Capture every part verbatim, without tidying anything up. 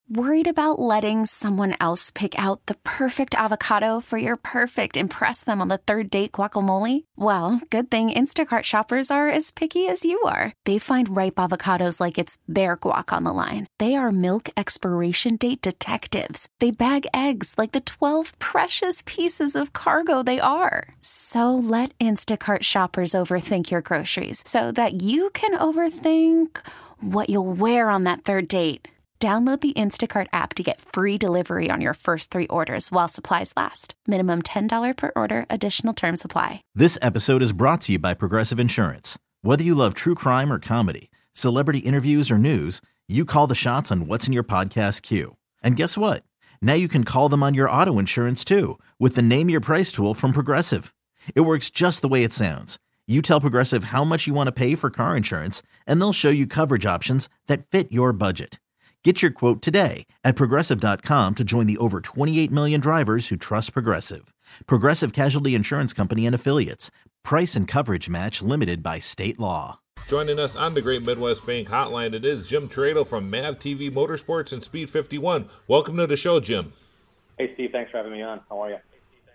Worried about letting someone else pick out the perfect avocado for your perfect impress them on the third date guacamole? Well, good thing Instacart shoppers are as picky as you are. They find ripe avocados like it's their guac on the line. They are milk expiration date detectives. They bag eggs like the twelve precious pieces of cargo they are. So let Instacart shoppers overthink your groceries so that you can overthink what you'll wear on that third date. Download the Instacart app to get free delivery on your first three orders while supplies last. Minimum ten dollars per order. Additional terms apply. This episode is brought to you by Progressive Insurance. Whether you love true crime or comedy, celebrity interviews or news, you call the shots on what's in your podcast queue. And guess what? Now you can call them on your auto insurance too with the Name Your Price tool from Progressive. It works just the way it sounds. You tell Progressive how much you want to pay for car insurance, and they'll show you coverage options that fit your budget. Get your quote today at Progressive dot com to join the over twenty-eight million drivers who trust Progressive. Progressive Casualty Insurance Company and Affiliates. Price and coverage match limited by state law. Joining us on the Great Midwest Bank Hotline, it is Jim Teredo from M A V T V Motorsports and Speed fifty-one. Welcome to the show, Jim. Hey, Steve. Thanks for having me on. How are you?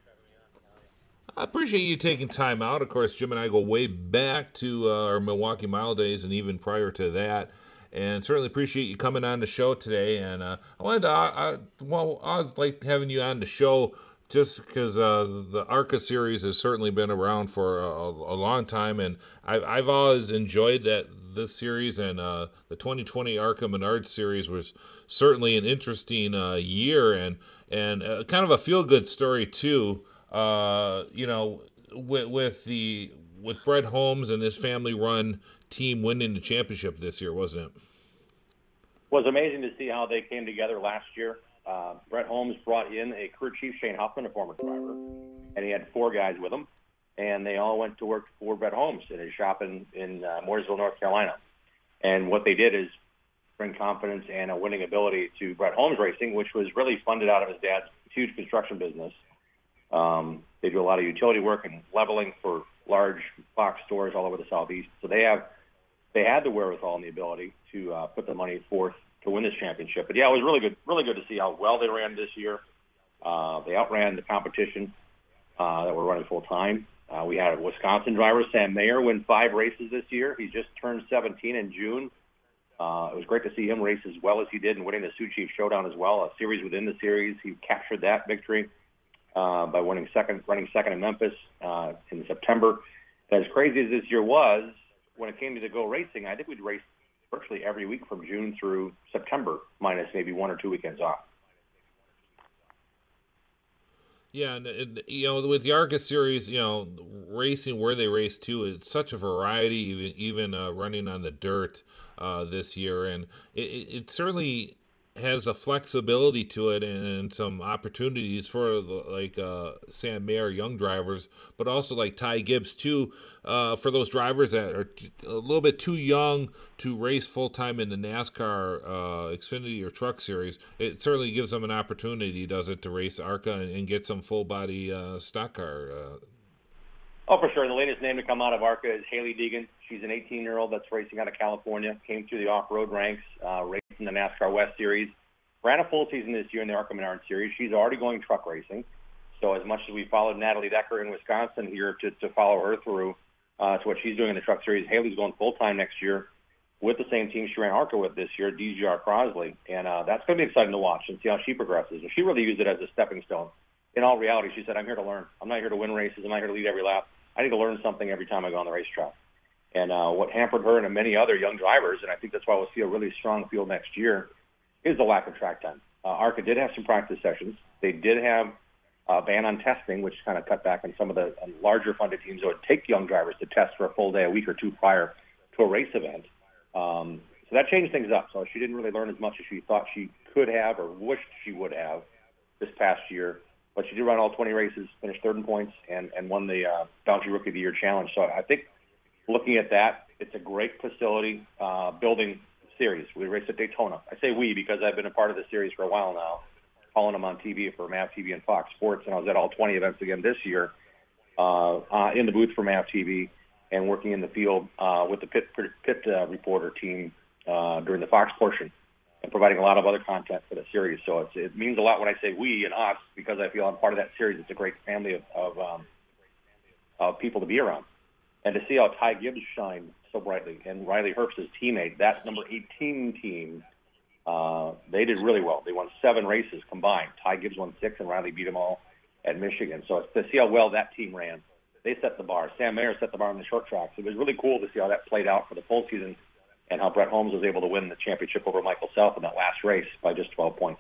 I appreciate you taking time out. Of course, Jim and I go way back to uh, our Milwaukee Mile days and even prior to that. And certainly appreciate you coming on the show today. And uh, I wanted to, I, well, I was like having you on the show just because uh, the ARCA series has certainly been around for a, a long time, and I've, I've always enjoyed that this series. And uh, the twenty twenty ARCA Menard series was certainly an interesting uh, year and and uh, kind of a feel-good story too. Uh, you know, with, with the with Brett Holmes and his family-run team winning the championship this year, wasn't it? It was amazing to see how they came together last year. Uh, Brett Holmes brought in a crew chief, Shane Huffman, a former driver, and he had four guys with him, and they all went to work for Brett Holmes in his shop in, in uh, Mooresville, North Carolina. And what they did is bring confidence and a winning ability to Brett Holmes Racing, which was really funded out of his dad's huge construction business. Um, they do a lot of utility work and leveling for large box stores all over the Southeast. So they have They had the wherewithal and the ability to uh, put the money forth to win this championship. But, yeah, it was really good really good to see how well they ran this year. Uh, they outran the competition uh, that were running full-time. Uh, we had a Wisconsin driver, Sam Mayer, win five races this year. He just turned seventeen in June. Uh, it was great to see him race as well as he did and winning the Sioux Chief Showdown as well, a series within the series. He captured that victory uh, by winning second, running second in Memphis uh, in September. And as crazy as this year was, when it came to the Go Racing, I think we'd race virtually every week from June through September, minus maybe one or two weekends off. Yeah, and, and you know, with the ARCA series, you know, racing where they race too, it's such a variety, even even uh, running on the dirt uh, this year, and it, it certainly has a flexibility to it and some opportunities for like uh, Sam Mayer, young drivers, but also like Ty Gibbs too, uh, for those drivers that are a little bit too young to race full time in the NASCAR uh, Xfinity or Truck Series. It certainly gives them an opportunity, does it, to race ARCA and, and get some full body uh, stock car. Uh. Oh, for sure. The latest name to come out of ARCA is Haley Deegan. She's an eighteen-year-old that's racing out of California, came through the off-road ranks, uh, raced in the NASCAR West Series, ran a full season this year in the ARCA Menard Series. She's already going truck racing. So as much as we followed Natalie Decker in Wisconsin here to, to follow her through uh, to what she's doing in the truck series, Haley's going full-time next year with the same team she ran ARCA with this year, D G R Crosley. And uh, that's going to be exciting to watch and see how she progresses. And she really used it as a stepping stone. In all reality, she said, I'm here to learn. I'm not here to win races. I'm not here to lead every lap. I need to learn something every time I go on the racetrack. And uh, what hampered her and many other young drivers, and I think that's why we'll see a really strong field next year, is the lack of track time. Uh, ARCA did have some practice sessions. They did have a ban on testing, which kind of cut back on some of the uh, larger funded teams that would take young drivers to test for a full day, a week or two prior to a race event. Um, so that changed things up. So she didn't really learn as much as she thought she could have or wished she would have this past year. But she did run all twenty races, finished third in points, and, and won the uh, Bounty Rookie of the Year Challenge. So I think looking at that, it's a great facility uh, building series. We race at Daytona. I say we because I've been a part of the series for a while now, following them on T V for M A V T V and Fox Sports, and I was at all twenty events again this year uh, uh, in the booth for M A V T V and working in the field uh, with the pit, pit uh, reporter team uh, during the Fox portion. and providing a lot of other content for the series. So it's, it means a lot when I say we and us, because I feel I'm part of that series. It's a great family of, of, um, of people to be around. And to see how Ty Gibbs shined so brightly, and Riley Herbst, his teammate, that number eighteen team, uh, they did really well. They won seven races combined. Ty Gibbs won six, and Riley beat them all at Michigan. So it's to see how well that team ran. They set the bar. Sam Mayer set the bar on the short tracks. It was really cool to see how that played out for the full season, and how Brett Holmes was able to win the championship over Michael Self in that last race by just twelve points.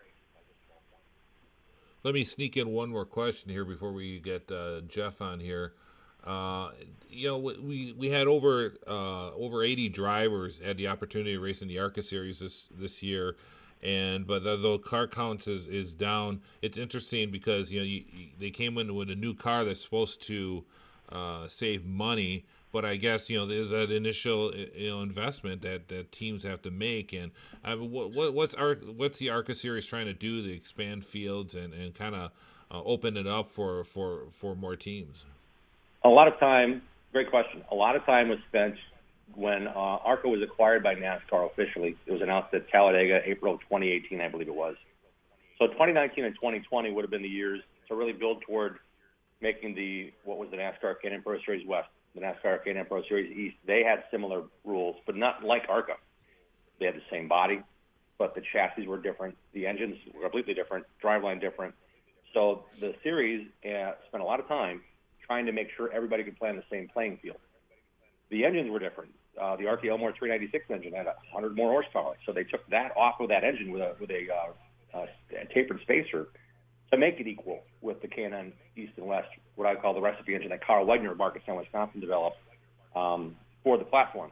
Let me sneak in one more question here before we get uh, Jeff on here. Uh, you know, we we had over uh, over eighty drivers had the opportunity to race in the ARCA series this this year, and but the, the car counts is, is down. It's interesting because you know you, you, they came in with a new car that's supposed to uh, save money, but I guess you know there's that initial you know investment that, that teams have to make. And I mean, what, what what's Ar- what's the ARCA series trying to do to expand fields and, and kind of uh, open it up for, for, for more teams? A lot of time, great question. A lot of time was spent when uh, ARCA was acquired by NASCAR officially. It was announced at Talladega, April of twenty eighteen, I believe it was. So twenty nineteen and twenty twenty would have been the years to really build toward making the, what was the NASCAR Can-Am Pro Series West, the NASCAR Can-Am Pro Series East. They had similar rules, but not like ARCA. They had the same body, but the chassis were different. The engines were completely different, driveline different. So the series uh, spent a lot of time trying to make sure everybody could play on the same playing field. The engines were different. Uh, the R T Elmore three ninety-six engine had one hundred more horsepower, so they took that off of that engine with a with a, uh, uh, a tapered spacer to make it equal with the K and N East and West, what I call the recipe engine that Carl Wegner of Markestown, Wisconsin developed um, for the platform.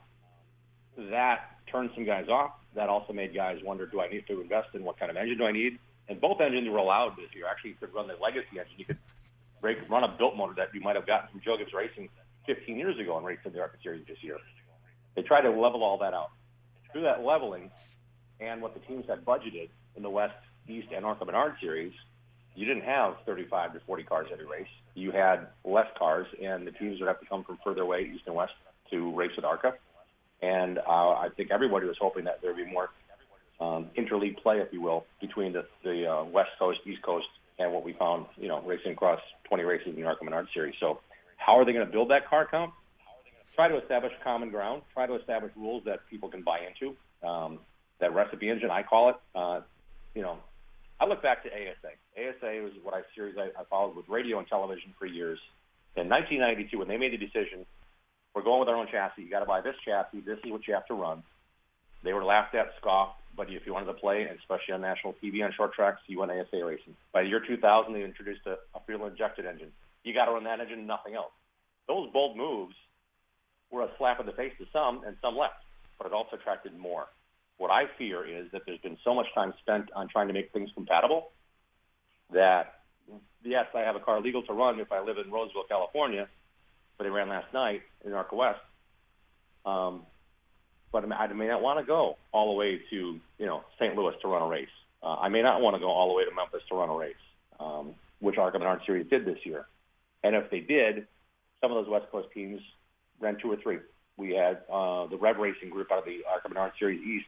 That turned some guys off. That also made guys wonder, do I need to invest in what kind of engine do I need? And both engines were allowed this year. Actually, you could run the legacy engine. You could break, run a built motor that you might have gotten from Joe Gibbs Racing fifteen years ago and raced in the ARCA Series this year. They tried to level all that out. Through that leveling and what the teams had budgeted in the West, East, and ARCA Menard Series, you didn't have thirty-five to forty cars every race. You had less cars, and the teams would have to come from further away, East and West, to race with ARCA. And uh, I think everybody was hoping that there would be more um, interleague play, if you will, between the, the uh, West Coast, East Coast, and what we found, you know, racing across twenty races in the ARCA Menard Series. So how are they going to build that car count? Try to establish common ground. Try to establish rules that people can buy into. Um, that recipe engine, I call it. Uh, you know, I look back to A S A. A S A was what I series I, I followed with radio and television for years. In nineteen ninety-two, when they made the decision, we're going with our own chassis. You got to buy this chassis. This is what you have to run. They were laughed at, scoffed. But if you wanted to play, especially on national T V on short tracks, you went A S A racing. By the year two thousand, they introduced a, a fuel-injected engine. You got to run that engine, nothing else. Those bold moves were a slap in the face to some, and some left, but it also attracted more. What I fear is that there's been so much time spent on trying to make things compatible that, yes, I have a car legal to run if I live in Roseville, California, but it ran last night in ARCA West. Um, but I may not want to go all the way to, you know, Saint Louis to run a race. Uh, I may not want to go all the way to Memphis to run a race, um, which ARCA Menard Series did this year. And if they did, some of those West Coast teams ran two or three. We had uh, the Rev Racing group out of the ARCA Menard Series East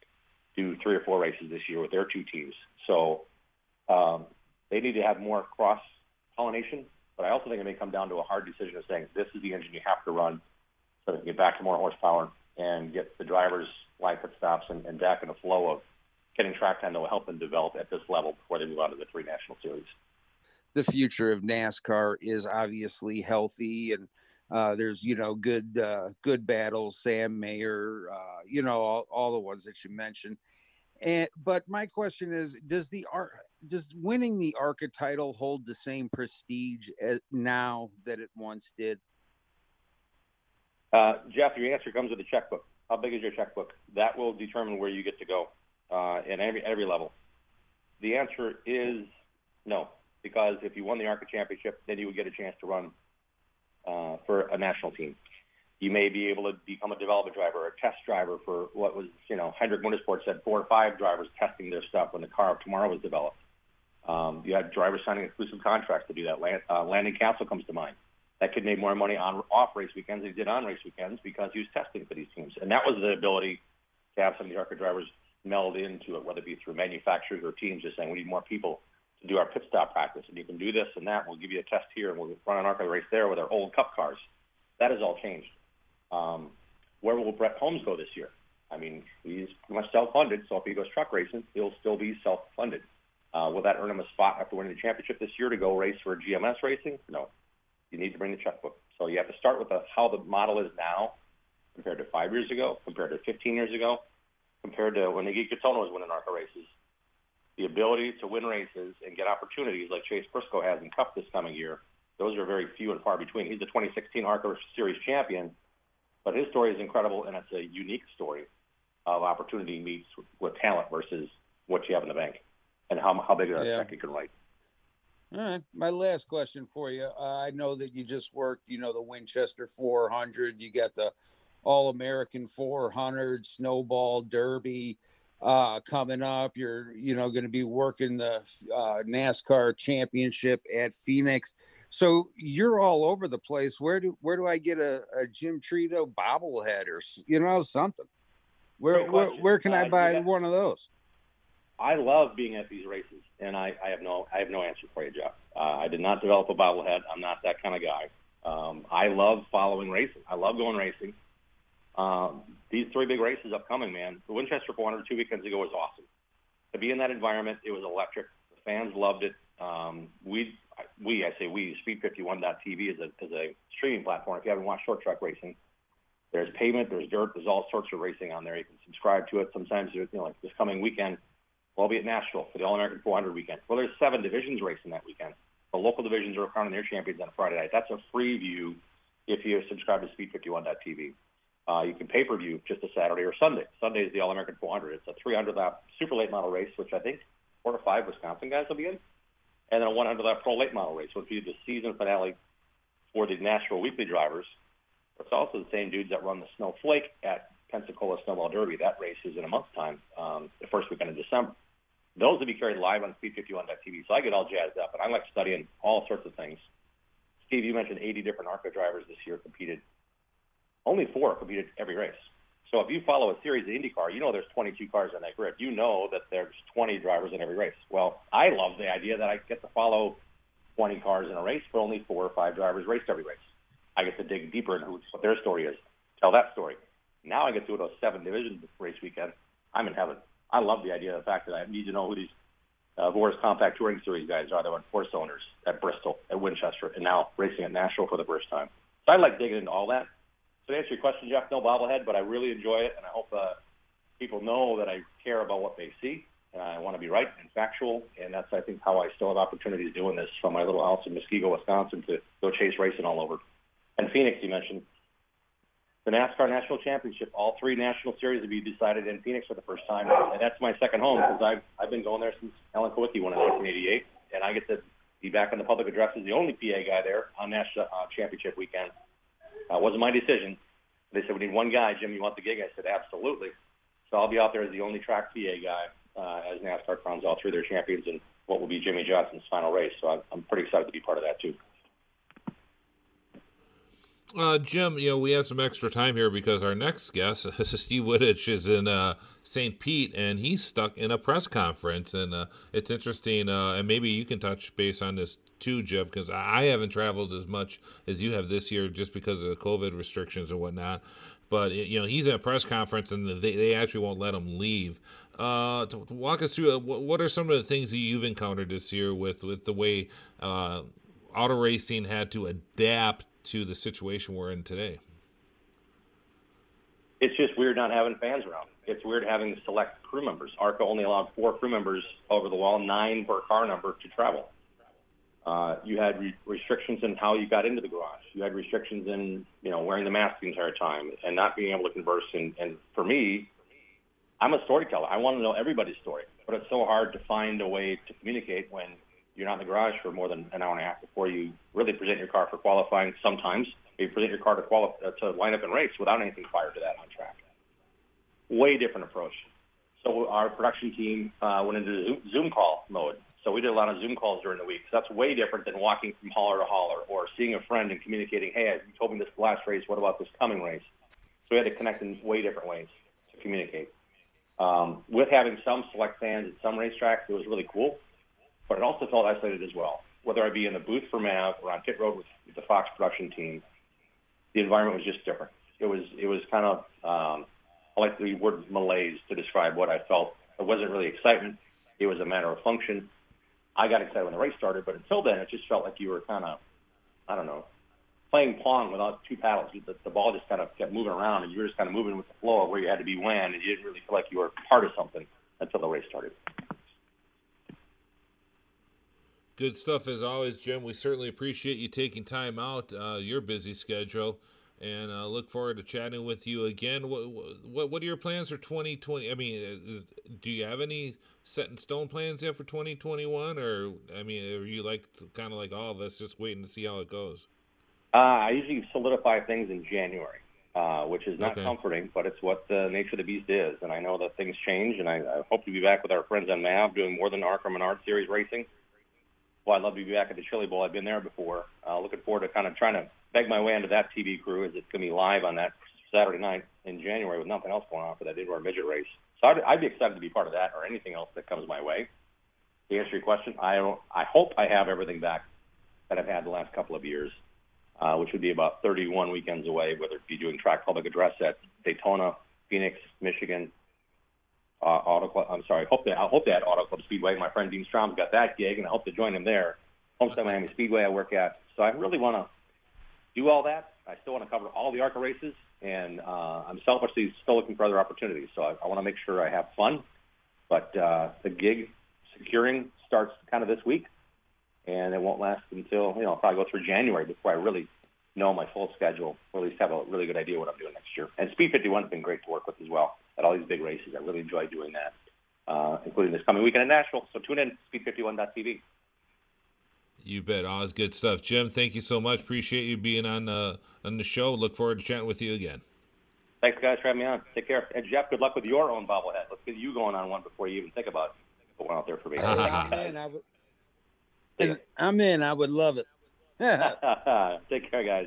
do three or four races this year with their two teams. So um, they need to have more cross-pollination, but I also think it may come down to a hard decision of saying this is the engine you have to run so that you get back to more horsepower and get the drivers line pit stops and, and back in the flow of getting track time that will help them develop at this level before they move on to the three national series. The future of NASCAR is obviously healthy, and uh, there's, you know, good, uh, good battles, Sam Mayer, uh, you know, all, all the ones that you mentioned. And, but my question is, does the Ar- does winning the ARCA title hold the same prestige as now that it once did? Uh, Jeff, your answer comes with a checkbook. How big is your checkbook? That will determine where you get to go uh, in every every level. The answer is no, because if you won the ARCA championship, then you would get a chance to run uh, for a national team. You may be able to become a development driver or a test driver for what was, you know, Hendrick Motorsports had four or five drivers testing their stuff when the car of tomorrow was developed. Um, you had drivers signing exclusive contracts to do that. Land, uh, Landon Castle comes to mind. That kid made more money on off race weekends than he did on race weekends because he was testing for these teams. And that was the ability to have some of the ARCA drivers meld into it, whether it be through manufacturers or teams just saying we need more people to do our pit stop practice, and you can do this and that. We'll give you a test here, and we'll run an ARCA race there with our old Cup cars. That has all changed. Um, where will Brett Holmes go this year? I mean, he's pretty much self-funded, so if he goes truck racing, he'll still be self-funded. Uh, will that earn him a spot after winning the championship this year to go race for G M S Racing? No. You need to bring the checkbook. So you have to start with the, how the model is now compared to five years ago, compared to fifteen years ago, compared to when Iggy Katona was winning ARCA races. The ability to win races and get opportunities like Chase Briscoe has in Cup this coming year, those are very few and far between. He's the twenty sixteen ARCA Series champion, but his story is incredible, and it's a unique story of opportunity meets with, with talent versus what you have in the bank and how, how big a Yeah. check you can write. All right. My last question for you. Uh, I know that you just worked, you know, the Winchester four hundred. You got the All-American four hundred, Snowball Derby uh, coming up. You're, you know, going to be working the uh, NASCAR Championship at Phoenix. So you're all over the place. Where do where do I get a, a Jim Trito bobblehead or, you know, something? Where where, where can I uh, buy yeah. one of those? I love being at these races, and I, I have no I have no answer for you, Jeff. Uh, I did not develop a bobblehead. I'm not that kind of guy. Um, I love following racing. I love going racing. Um, these three big races upcoming, man. The Winchester four hundred two weekends ago was awesome. To be in that environment, it was electric. The fans loved it. Um, we, we, I say we, speed fifty-one dot T V is a, is a streaming platform. If you haven't watched short track racing, there's pavement, there's dirt, there's all sorts of racing on there. You can subscribe to it. Sometimes, you know, like this coming weekend, we'll be at Nashville for the All-American four hundred weekend. Well, there's seven divisions racing that weekend. The local divisions are crowning their champions on a Friday night. That's a free view if you subscribe to speed fifty-one dot T V. Uh, you can pay-per-view just a Saturday or Sunday. Sunday is the All-American four hundred. It's a three hundred lap super late model race, which I think four to five Wisconsin guys will be in. And then a one hundred lap pro late model race, which will be the season finale for the Nashville weekly drivers. It's also the same dudes that run the Snowflake at Pensacola Snowball Derby. That race is in a month's time, um, the first weekend of December. Those will be carried live on speed fifty-one dot T V, so I get all jazzed up, and I like studying all sorts of things. Steve, you mentioned eighty different ARCA drivers this year competed. Only four competed every race. So if you follow a series of IndyCar, you know there's twenty-two cars on that grid. You know that there's twenty drivers in every race. Well, I love the idea that I get to follow twenty cars in a race, but only four or five drivers raced every race. I get to dig deeper into what their story is, tell that story. Now I get to do those seven division race weekend. I'm in heaven. I love the idea of the fact that I need to know who these uh, Voris Compact Touring Series guys are. They won four cylinders at Bristol, at Winchester, and now racing at Nashville for the first time. So I like digging into all that. So to answer your question, Jeff, no bobblehead, but I really enjoy it, and I hope uh, people know that I care about what they see, and I want to be right and factual, and that's, I think, how I still have opportunities doing this from my little house in Muskego, Wisconsin, to go chase racing all over. And Phoenix, you mentioned. The NASCAR National Championship, all three national series will be decided in Phoenix for the first time. And that's my second home because I've, I've been going there since Alan Kowicki won in nineteen eighty-eight. And I get to be back on the public address as the only P A guy there on National uh, Championship weekend. Uh, it wasn't my decision. They said, we need one guy. Jim, you want the gig? I said, absolutely. So I'll be out there as the only track P A guy uh, as NASCAR crowns all three of their champions in what will be Jimmy Johnson's final race. So I'm, I'm pretty excited to be part of that, too. Uh, Jim, you know, we have some extra time here because our next guest, Steve Wittich, is in uh, Saint Pete, and he's stuck in a press conference. And uh, it's interesting, uh, and maybe you can touch base on this too, Jeff, because I haven't traveled as much as you have this year just because of the COVID restrictions and whatnot. But, you know, he's at a press conference, and they, they actually won't let him leave. Uh, to, to walk us through, uh, what, what are some of the things that you've encountered this year with, with the way uh, auto racing had to adapt to the situation we're in today? It's just weird not having fans around. It's weird having select crew members. ARCA only allowed four crew members over the wall, nine per car number to travel. Uh, you had re- restrictions in how you got into the garage. You had restrictions in, you know, wearing the mask the entire time and not being able to converse. And, and for me, I'm a storyteller. I want to know everybody's story, but it's so hard to find a way to communicate when you're not in the garage for more than an hour and a half before you really present your car for qualifying. Sometimes you present your car to qualify, uh, to line up and race without anything prior to that on track. Way different approach. So our production team uh, went into Zoom, Zoom call mode. So we did a lot of Zoom calls during the week. So that's way different than walking from hauler to hauler or seeing a friend and communicating, hey, you told me this last race, what about this coming race? So we had to connect in way different ways to communicate. Um, with having some select fans at some racetracks, it was really cool, but it also felt isolated as well. Whether I be in the booth for Mav or on pit road with, with the Fox production team, the environment was just different. It was it was kind of, um, I like the word malaise to describe what I felt. It wasn't really excitement. It was a matter of function. I got excited when the race started, but until then, it just felt like you were kind of, I don't know, playing pong without two paddles. The, the ball just kind of kept moving around, and you were just kind of moving with the flow of where you had to be when, and you didn't really feel like you were part of something until the race started. Good stuff as always, Jim. We certainly appreciate you taking time out, uh, your busy schedule, and uh, look forward to chatting with you again. What, what what are your plans for twenty twenty? I mean, is, do you have any set in stone plans yet for twenty twenty-one, or I mean, are you like kind of like all of us, just waiting to see how it goes? Uh, I usually solidify things in January, uh, which is not Okay. comforting, but it's what the nature of the beast is. And I know that things change, and I, I hope to be back with our friends on Mav doing more than ARCA Menard Series racing. Well, I'd love to be back at the Chili Bowl. I've been there before. Uh, looking forward to kind of trying to beg my way into that T V crew, as it's going to be live on that Saturday night in January with nothing else going on for that indoor midget race. So I'd, I'd be excited to be part of that or anything else that comes my way. To answer your question, I don't, I hope I have everything back that I've had the last couple of years, uh, which would be about thirty-one weekends away, whether it be doing track public address at Daytona, Phoenix, Michigan, uh, Auto Club. I'm sorry, I hope they, I hope they had Auto Club Speedway. My friend Dean Strom's got that gig, and I hope to join him there. Homestead Miami Speedway I work at. So I really want to do all that. I still want to cover all the ARCA races, and uh, I'm selfishly still looking for other opportunities. So I, I want to make sure I have fun. But uh, the gig securing starts kind of this week, and it won't last until, you know, I'll probably go through January before I really know my full schedule, or at least have a really good idea what I'm doing next year. And Speed fifty-one has been great to work with as well at all these big races. I really enjoy doing that, uh, including this coming weekend in Nashville. So tune in, speed fifty-one dot t v. You bet. Oz, good stuff. Jim, thank you so much. Appreciate you being on uh, on the show. Look forward to chatting with you again. Thanks, guys, for having me on. Take care. And Jeff, good luck with your own bobblehead. Let's get you going on one before you even think about going out there for me. I'm in. I would, and I'm in. I would love it. Take care, guys.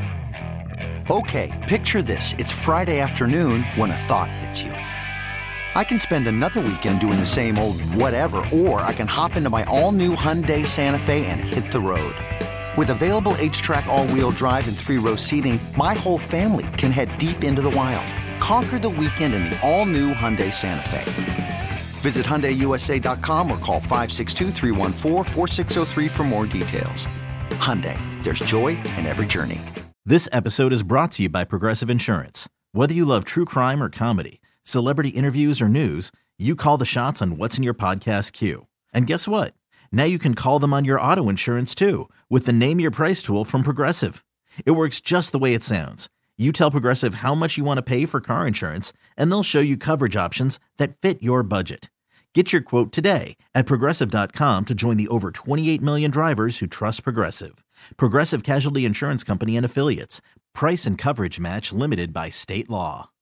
Okay, picture this. It's Friday afternoon when a thought hits you. I can spend another weekend doing the same old whatever, or I can hop into my all-new Hyundai Santa Fe and hit the road. With available H-Track all-wheel drive and three-row seating, my whole family can head deep into the wild. Conquer the weekend in the all-new Hyundai Santa Fe. Visit Hyundai U S A dot com or call five six two, three one four, four six zero three for more details. Hyundai, there's joy in every journey. This episode is brought to you by Progressive Insurance. Whether you love true crime or comedy, celebrity interviews or news, you call the shots on what's in your podcast queue. And guess what? Now you can call them on your auto insurance too with the Name Your Price tool from Progressive. It works just the way it sounds. You tell Progressive how much you want to pay for car insurance, and they'll show you coverage options that fit your budget. Get your quote today at Progressive dot com to join the over twenty-eight million drivers who trust Progressive. Progressive Casualty Insurance Company and Affiliates. Price and coverage match limited by state law.